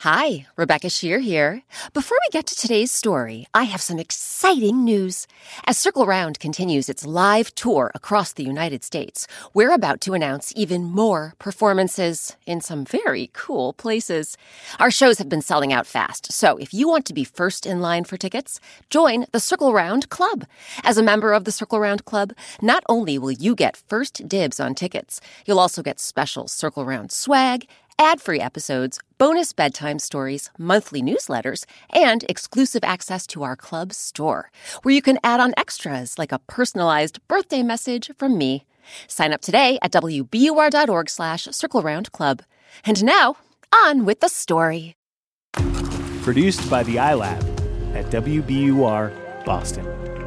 Hi, Rebecca Shear here. Before we get to today's story, I have some exciting news. As Circle Round continues its live tour across the United States, we're about to announce even more performances in some very cool places. Our shows have been selling out fast, so if you want to be first in line for tickets, join the Circle Round Club. As a member of the Circle Round Club, not only will you get first dibs on tickets, you'll also get special Circle Round swag, ad-free episodes, bonus bedtime stories, monthly newsletters, and exclusive access to our club store, where you can add on extras like a personalized birthday message from me. Sign up today at wbur.org/circleroundclub. And now, on with the story. Produced by the iLab at WBUR Boston.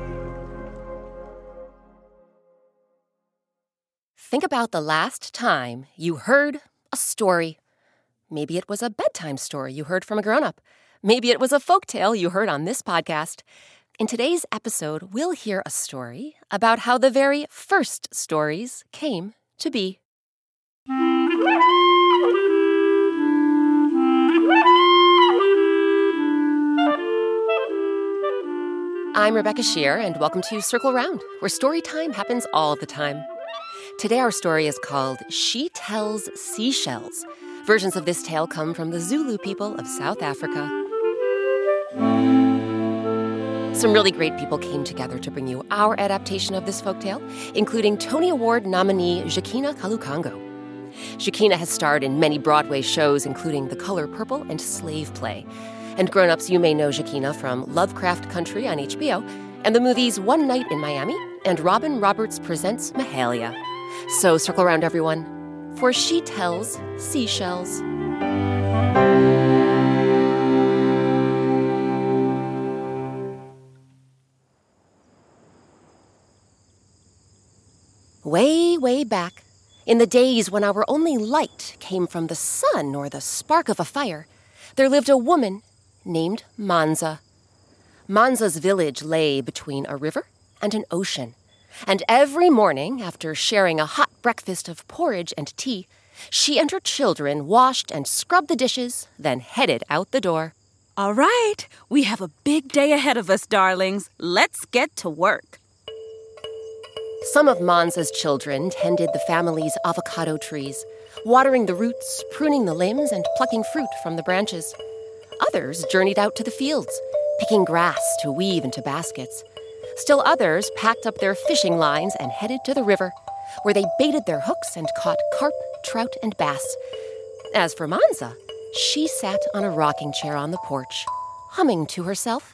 Think about the last time you heard a story. Maybe it was a bedtime story you heard from a grown-up. Maybe it was a folktale you heard on this podcast. In today's episode, we'll hear a story about how the very first stories came to be. I'm Rebecca Shear, and welcome to Circle Round, where story time happens all the time. Today our story is called She Tells Seashells. Versions of this tale come from the Zulu people of South Africa. Some really great people came together to bring you our adaptation of this folktale, including Tony Award nominee Jacquina Kalukango. Jacquina has starred in many Broadway shows, including The Color Purple and Slave Play. And grown-ups, you may know Jacquina from Lovecraft Country on HBO and the movies One Night in Miami and Robin Roberts Presents Mahalia. So circle around, everyone, for She Tells Seashells. Way, way back, in the days when our only light came from the sun or the spark of a fire, there lived a woman named Manza. Manza's village lay between a river and an ocean. And every morning, after sharing a hot breakfast of porridge and tea, she and her children washed and scrubbed the dishes, then headed out the door. All right, we have a big day ahead of us, darlings. Let's get to work. Some of Manza's children tended the family's avocado trees, watering the roots, pruning the limbs, and plucking fruit from the branches. Others journeyed out to the fields, picking grass to weave into baskets. Still others packed up their fishing lines and headed to the river, where they baited their hooks and caught carp, trout, and bass. As for Manza, she sat on a rocking chair on the porch, humming to herself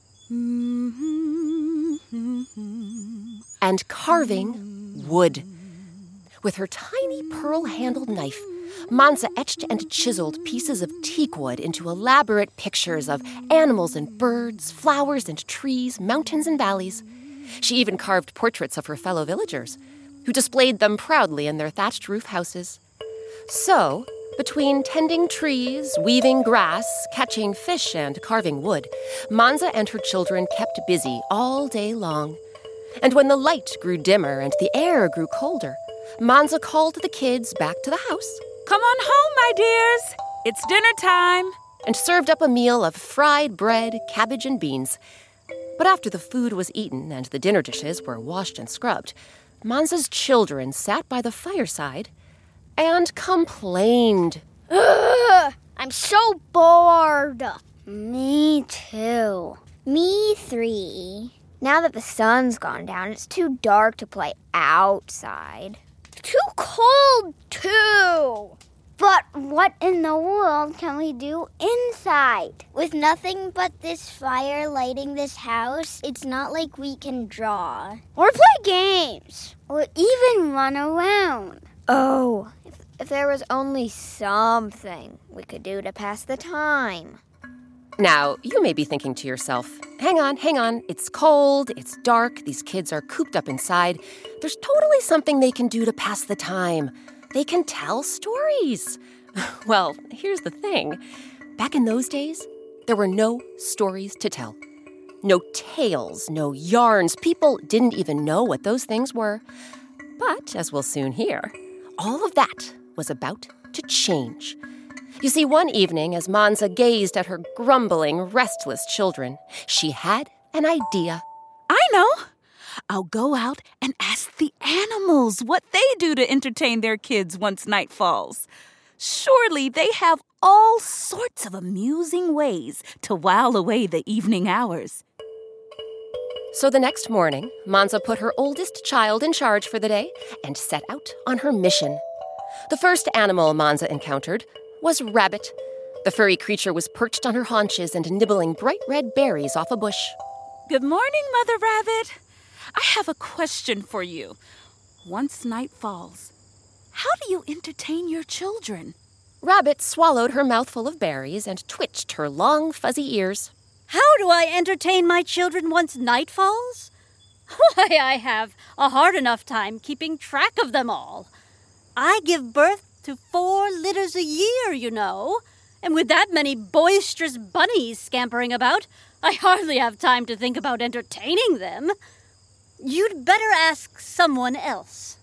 and carving wood. With her tiny pearl-handled knife, Manza etched and chiseled pieces of teak wood into elaborate pictures of animals and birds, flowers and trees, mountains and valleys. She even carved portraits of her fellow villagers, who displayed them proudly in their thatched roof houses. So, between tending trees, weaving grass, catching fish, and carving wood, Manza and her children kept busy all day long. And when the light grew dimmer and the air grew colder, Manza called the kids back to the house. Come on home, my dears. It's dinner time. And served up a meal of fried bread, cabbage, and beans. But after the food was eaten and the dinner dishes were washed and scrubbed, Manza's children sat by the fireside and complained. Ugh, I'm so bored. Me too. Me 3. Now that the sun's gone down, it's too dark to play outside. Too cold, too. But what in the world can we do inside? With nothing but this fire lighting this house, it's not like we can draw. Or play games. Or even run around. Oh, if there was only something we could do to pass the time. Now, you may be thinking to yourself, hang on, it's cold, it's dark, these kids are cooped up inside. There's totally something they can do to pass the time. They can tell stories. Well, here's the thing. Back in those days, there were no stories to tell. No tales, no yarns. People didn't even know what those things were. But, as we'll soon hear, all of that was about to change. You see, one evening, as Manza gazed at her grumbling, restless children, she had an idea. I know. I'll go out and ask the animals what they do to entertain their kids once night falls. Surely they have all sorts of amusing ways to while away the evening hours. So the next morning, Manza put her oldest child in charge for the day and set out on her mission. The first animal Manza encountered was Rabbit. The furry creature was perched on her haunches and nibbling bright red berries off a bush. Good morning, Mother Rabbit. I have a question for you. Once night falls, how do you entertain your children? Rabbit swallowed her mouthful of berries and twitched her long, fuzzy ears. How do I entertain my children once night falls? Why, I have a hard enough time keeping track of them all. I give birth to 4 litters a year, you know. And with that many boisterous bunnies scampering about, I hardly have time to think about entertaining them. You'd better ask someone else.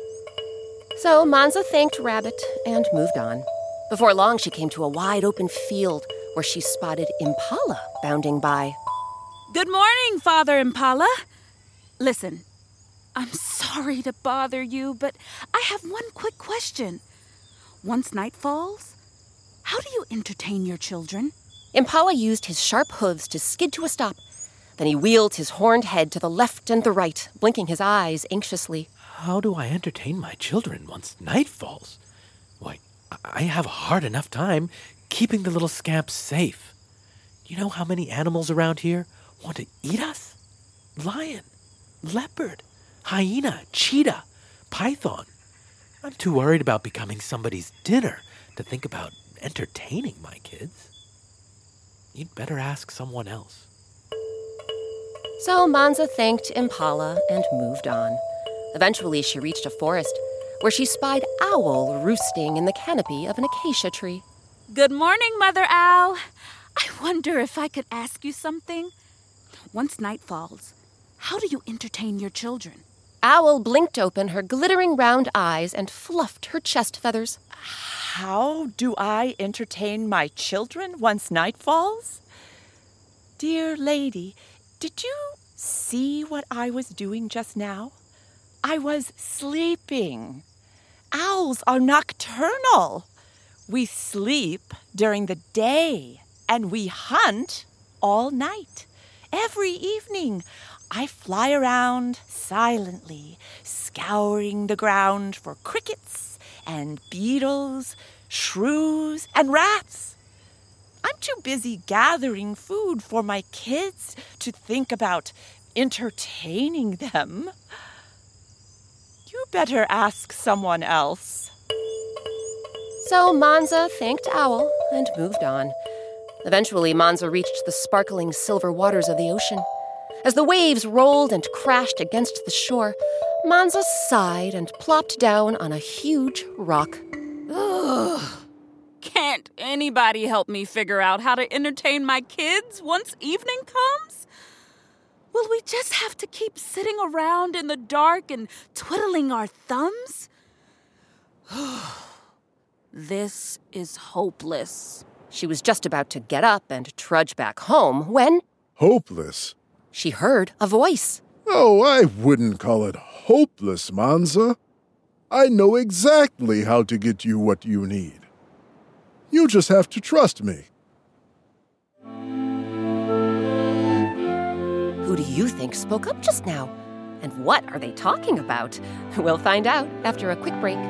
So Manza thanked Rabbit and moved on. Before long, she came to a wide-open field where she spotted Impala bounding by. Good morning, Father Impala. Listen, I'm sorry to bother you, but I have one quick question. Once night falls, how do you entertain your children? Impala used his sharp hooves to skid to a stop. Then he wheeled his horned head to the left and the right, blinking his eyes anxiously. How do I entertain my children once night falls? Why, I have a hard enough time keeping the little scamps safe. Do you know how many animals around here want to eat us? Lion, leopard, hyena, cheetah, python. I'm too worried about becoming somebody's dinner to think about entertaining my kids. You'd better ask someone else. So Manza thanked Impala and moved on. Eventually, she reached a forest where she spied Owl roosting in the canopy of an acacia tree. Good morning, Mother Owl. I wonder if I could ask you something. Once night falls, how do you entertain your children? Owl blinked open her glittering round eyes and fluffed her chest feathers. How do I entertain my children once night falls? Dear lady, did you see what I was doing just now? I was sleeping. Owls are nocturnal. We sleep during the day, and we hunt all night. Every evening, I fly around silently, scouring the ground for crickets and beetles, shrews, and rats. I'm too busy gathering food for my kids to think about entertaining them. You better ask someone else. So Manza thanked Owl and moved on. Eventually, Manza reached the sparkling silver waters of the ocean. As the waves rolled and crashed against the shore, Manza sighed and plopped down on a huge rock. Ugh. Can't anybody help me figure out how to entertain my kids once evening comes? Will we just have to keep sitting around in the dark and twiddling our thumbs? This is hopeless. She was just about to get up and trudge back home when... Hopeless? She heard a voice. Oh, I wouldn't call it hopeless, Manza. I know exactly how to get you what you need. You just have to trust me. Who do you think spoke up just now? And what are they talking about? We'll find out after a quick break.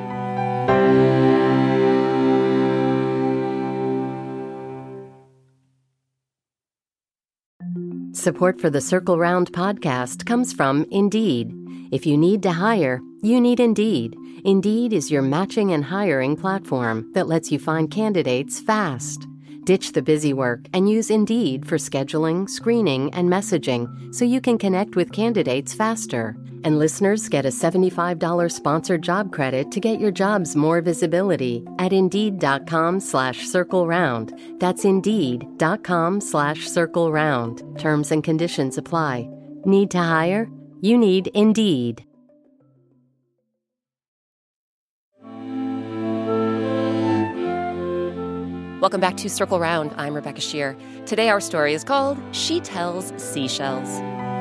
Support for the Circle Round podcast comes from Indeed. If you need to hire, you need Indeed. Indeed is your matching and hiring platform that lets you find candidates fast. Ditch the busy work and use Indeed for scheduling, screening, and messaging so you can connect with candidates faster. And listeners get a $75 sponsored job credit to get your jobs more visibility at Indeed.com/CircleRound. That's Indeed.com/CircleRound. Terms and conditions apply. Need to hire? You need Indeed. Welcome back to Circle Round. I'm Rebecca Shear. Today our story is called She Tells Seashells.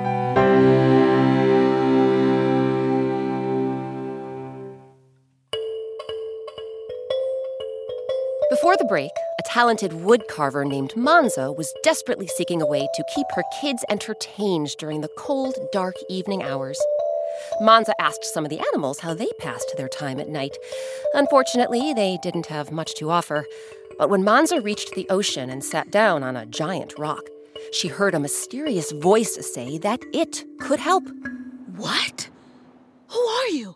Before the break, a talented woodcarver named Manza was desperately seeking a way to keep her kids entertained during the cold, dark evening hours. Manza asked some of the animals how they passed their time at night. Unfortunately, they didn't have much to offer. But when Manza reached the ocean and sat down on a giant rock, she heard a mysterious voice say that it could help. What? Who are you?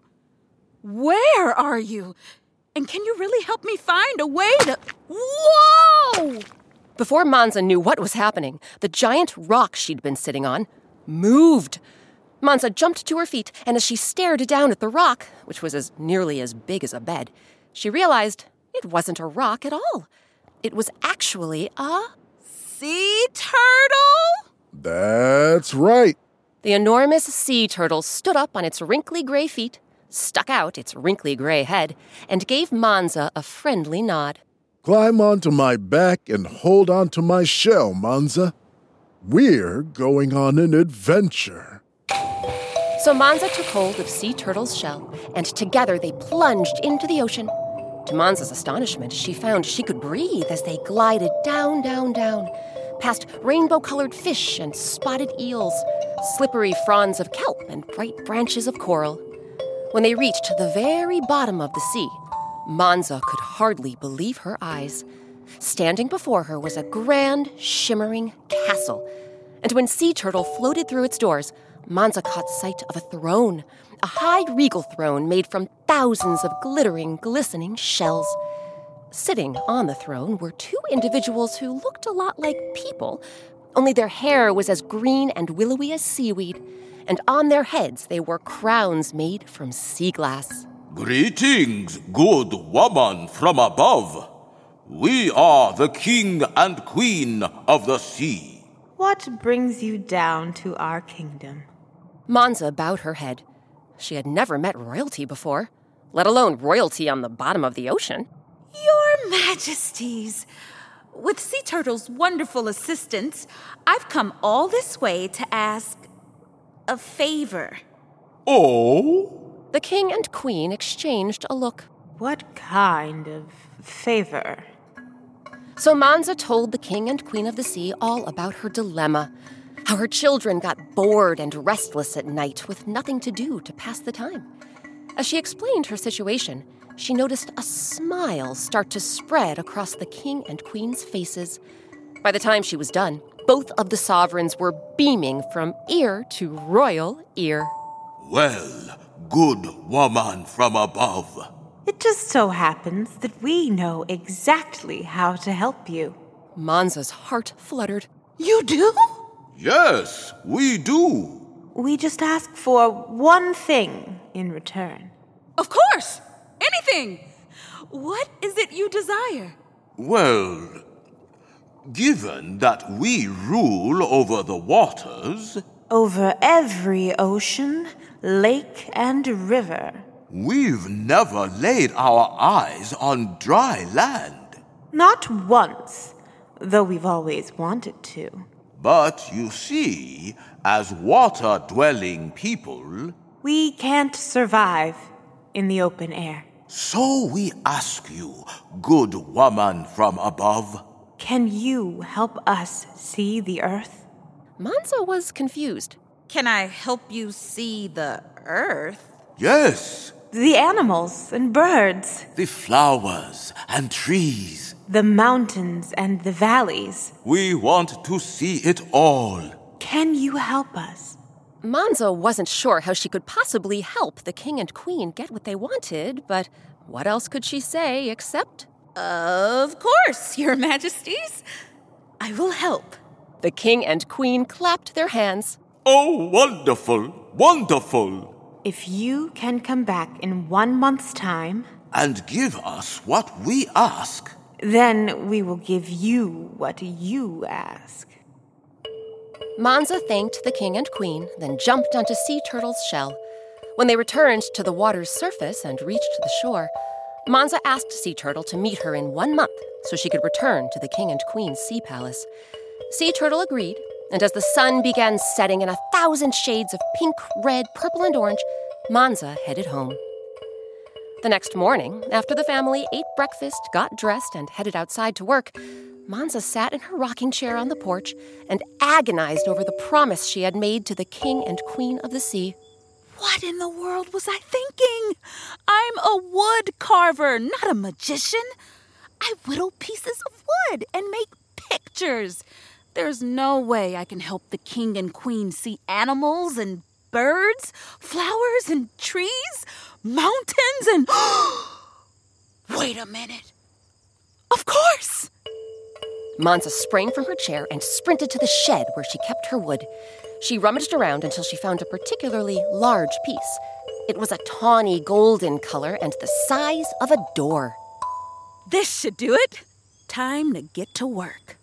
Where are you? And can you really help me find a way to... Whoa! Before Manza knew what was happening, the giant rock she'd been sitting on moved. Manza jumped to her feet, and as she stared down at the rock, which was nearly as big as a bed, she realized it wasn't a rock at all. It was actually a... sea turtle? That's right. The enormous sea turtle stood up on its wrinkly gray feet, stuck out its wrinkly gray head, and gave Manza a friendly nod. Climb onto my back and hold onto my shell, Manza. We're going on an adventure. So Manza took hold of Sea Turtle's shell, and together they plunged into the ocean. To Manza's astonishment, she found she could breathe as they glided down, down, down, past rainbow-colored fish and spotted eels, slippery fronds of kelp and bright branches of coral. When they reached the very bottom of the sea, Manza could hardly believe her eyes. Standing before her was a grand, shimmering castle. And when Sea Turtle floated through its doors, Manza caught sight of a throne, a high regal throne made from thousands of glittering, glistening shells. Sitting on the throne were two individuals who looked a lot like people, only their hair was as green and willowy as seaweed, and on their heads they wore crowns made from sea glass. Greetings, good woman from above. We are the king and queen of the sea. What brings you down to our kingdom? Manza bowed her head. She had never met royalty before, let alone royalty on the bottom of the ocean. Your Majesties, with Sea Turtle's wonderful assistance, I've come all this way to ask a favor. Oh? The king and queen exchanged a look. What kind of favor? So Manza told the king and queen of the sea all about her dilemma, how her children got bored and restless at night with nothing to do to pass the time. As she explained her situation, she noticed a smile start to spread across the king and queen's faces. By the time she was done, both of the sovereigns were beaming from ear to royal ear. Well, good woman from above. It just so happens that we know exactly how to help you. Manza's heart fluttered. You do? Yes, we do. We just ask for one thing in return. Of course! Anything! What is it you desire? Well, given that we rule over the waters, Over every ocean, lake, and river. we've never laid our eyes on dry land. Not once, though we've always wanted to. But you see, as water-dwelling people, We can't survive in the open air. so we ask you, good woman from above, Can you help us see the earth? Manza was confused. Can I help you see the earth? yes, The animals and birds, the flowers and trees. the mountains and the valleys. We want to see it all. Can you help us? Manza wasn't sure how she could possibly help the king and queen get what they wanted, but what else could she say except, Of course, Your Majesties. I will help. the king and queen clapped their hands. Oh, wonderful, wonderful. If you can come back in 1 month's time, And give us what we ask. then we will give you what you ask. Manza thanked the king and queen, then jumped onto Sea Turtle's shell. When they returned to the water's surface and reached the shore, Manza asked Sea Turtle to meet her in 1 month so she could return to the King and Queen's sea palace. Sea Turtle agreed, and as the sun began setting in 1,000 shades of pink, red, purple, and orange, Manza headed home. The next morning, after the family ate breakfast, got dressed, and headed outside to work, Manza sat in her rocking chair on the porch and agonized over the promise she had made to the King and Queen of the Sea. What in the world was I thinking? I'm a wood carver, not a magician. I whittle pieces of wood and make pictures. There's no way I can help the King and Queen see animals and birds, flowers and trees, mountains and... Wait a minute. Of course! Manza sprang from her chair and sprinted to the shed where she kept her wood. She rummaged around until she found a particularly large piece. It was a tawny golden color and the size of a door. This should do it. Time to get to work.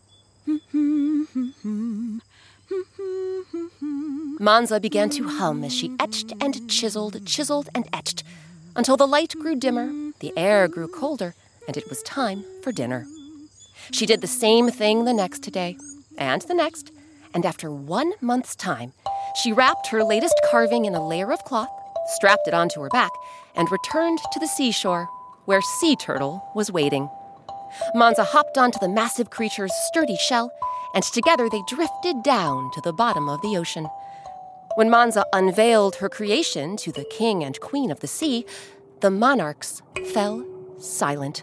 Manza began to hum as she etched and chiseled and etched, until the light grew dimmer, the air grew colder, and it was time for dinner. She did the same thing the next day, and the next, and after 1 month's time, she wrapped her latest carving in a layer of cloth, strapped it onto her back, and returned to the seashore, where Sea Turtle was waiting. Manza hopped onto the massive creature's sturdy shell, and together they drifted down to the bottom of the ocean. When Manza unveiled her creation to the King and Queen of the Sea, the monarchs fell silent.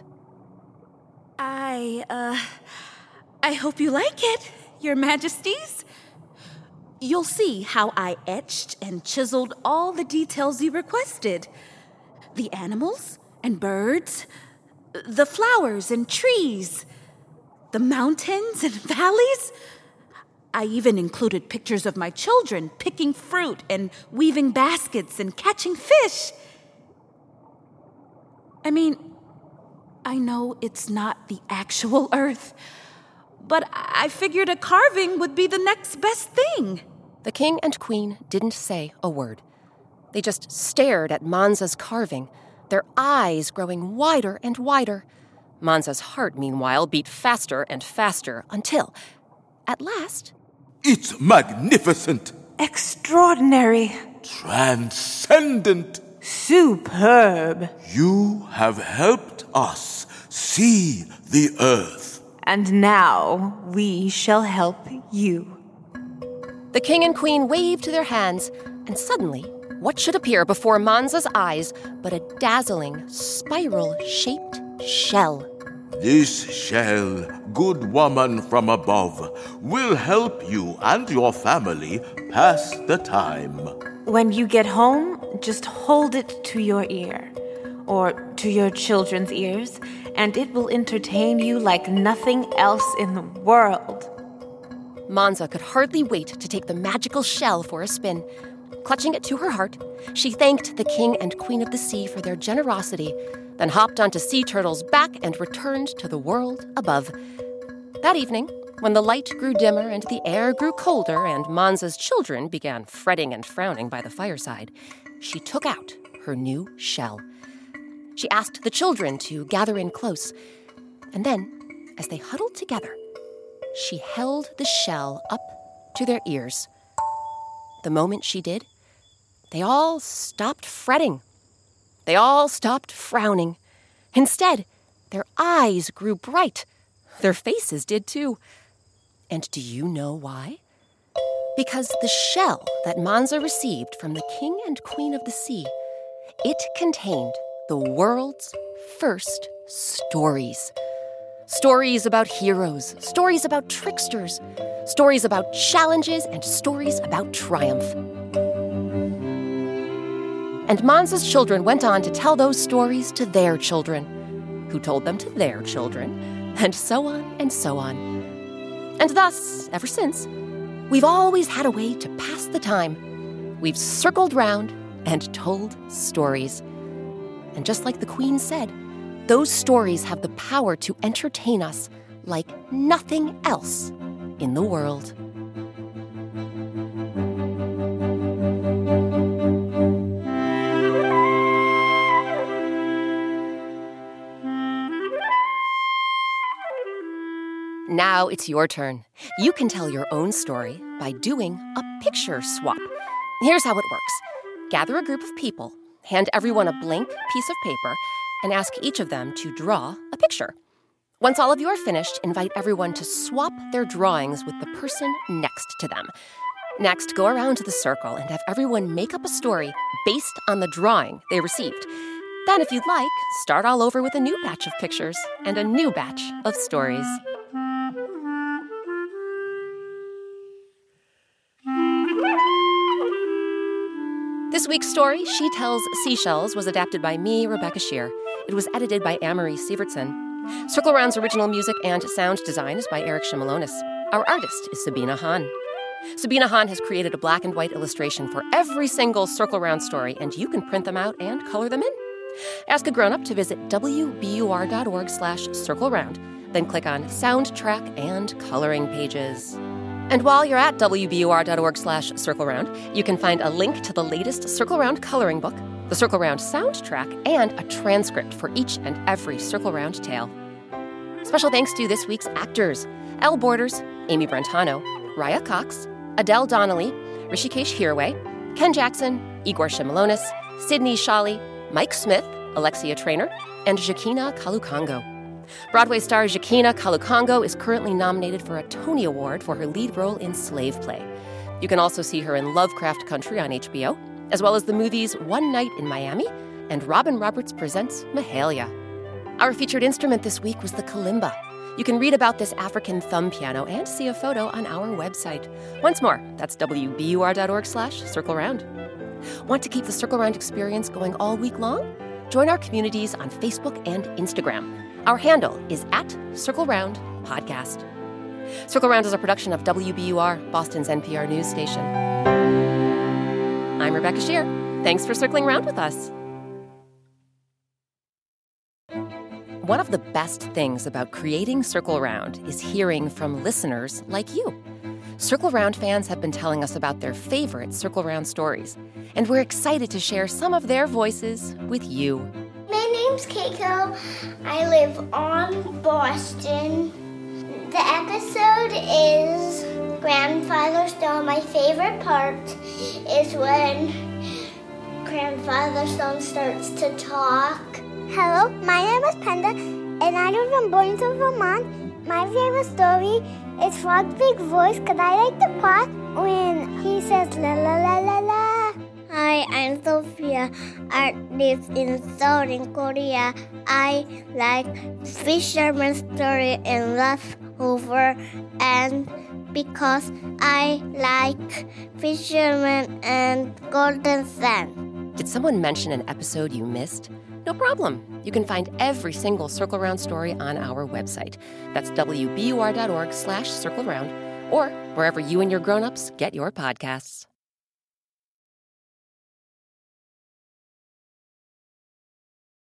I hope you like it, Your Majesties. You'll see how I etched and chiseled all the details you requested. The animals and birds, the flowers and trees, the mountains and valleys. I even included pictures of my children picking fruit and weaving baskets and catching fish. I mean, I know it's not the actual Earth, but I figured a carving would be the next best thing. The King and Queen didn't say a word. They just stared at Manza's carving, their eyes growing wider and wider. Manza's heart, meanwhile, beat faster and faster until, at last... It's magnificent! Extraordinary! Transcendent! Superb! You have helped us see the earth. And now we shall help you. The King and Queen waved their hands, and suddenly, what should appear before Manza's eyes but a dazzling, spiral-shaped shell. This shell, good woman from above, will help you and your family pass the time. When you get home, just hold it to your ear, or to your children's ears, and it will entertain you like nothing else in the world. Manza could hardly wait to take the magical shell for a spin. Clutching it to her heart, she thanked the King and Queen of the Sea for their generosity, then hopped onto Sea Turtle's back and returned to the world above. That evening, when the light grew dimmer and the air grew colder and Manza's children began fretting and frowning by the fireside, she took out her new shell. She asked the children to gather in close, and then, as they huddled together, she held the shell up to their ears. The moment she did, they all stopped fretting. They all stopped frowning. Instead, their eyes grew bright. Their faces did too. And do you know why? Because the shell that Manza received from the King and Queen of the Sea, it contained the world's first stories. Stories about heroes, stories about tricksters, stories about challenges, and stories about triumph. And Manza's children went on to tell those stories to their children, who told them to their children, and so on and so on. And thus, ever since, we've always had a way to pass the time. We've circled round and told stories. And just like the Queen said, those stories have the power to entertain us like nothing else in the world. Now it's your turn. You can tell your own story by doing a picture swap. Here's how it works. Gather a group of people, hand everyone a blank piece of paper, and ask each of them to draw a picture. Once all of you are finished, invite everyone to swap their drawings with the person next to them. Next, go around the circle and have everyone make up a story based on the drawing they received. Then, if you'd like, start all over with a new batch of pictures and a new batch of stories. This week's story, She Tells Seashells, was adapted by me, Rebecca Shear. It was edited by Amory Sievertson. Circle Round's original music and sound design is by Eric Shimalonis. Our artist is Sabina Hahn. Sabina Hahn has created a black and white illustration for every single Circle Round story, and you can print them out and color them in. Ask a grown-up to visit wbur.org/circleround, then click on Soundtrack and Coloring Pages. And while you're at wbur.org/circleround, you can find a link to the latest Circle Round coloring book, the Circle Round soundtrack, and a transcript for each and every Circle Round tale. Special thanks to this week's actors: Elle Borders, Amy Brentano, Raya Cox, Adele Donnelly, Rishikesh Hirway, Ken Jackson, Igor Shimalonis, Sydney Shawley, Mike Smith, Alexia Traynor, and Joaquina Kalukongo. Broadway star Joaquina Kalukongo is currently nominated for a Tony Award for her lead role in Slave Play. You can also see her in Lovecraft Country on HBO, as well as the movies One Night in Miami and Robin Roberts Presents Mahalia. Our featured instrument this week was the kalimba. You can read about this African thumb piano and see a photo on our website. Once more, that's wbur.org/circleround. Want to keep the Circle Round experience going all week long? Join our communities on Facebook and Instagram. Our handle is @CircleRoundPodcast. Circle Round is a production of WBUR, Boston's NPR news station. I'm Rebecca Shear. Thanks for circling round with us. One of the best things about creating Circle Round is hearing from listeners like you. Circle Round fans have been telling us about their favorite Circle Round stories, and we're excited to share some of their voices with you. My name's Keiko. I live on Boston. The episode is Grandfather Stone. My favorite part is when Grandfather Stone starts to talk. Hello, my name is Penda, and I live in Boynton, Vermont. My favorite story is Frog's Big Voice, because I like the part when he says la la la la la. Hi, I'm Sophia. I live in Southern Korea. I like Fisherman's Story and Leftover, and because I like Fisherman and Golden Sand. Did someone mention an episode you missed? No problem. You can find every single Circle Round story on our website. That's wbur.org/circleround, or wherever you and your grown-ups get your podcasts.